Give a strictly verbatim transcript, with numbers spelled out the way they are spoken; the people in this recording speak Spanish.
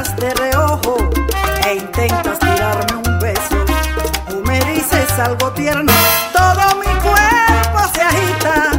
miras de reojo e intentas tirarme un beso. Tú me dices algo tierno, todo mi cuerpo se agita.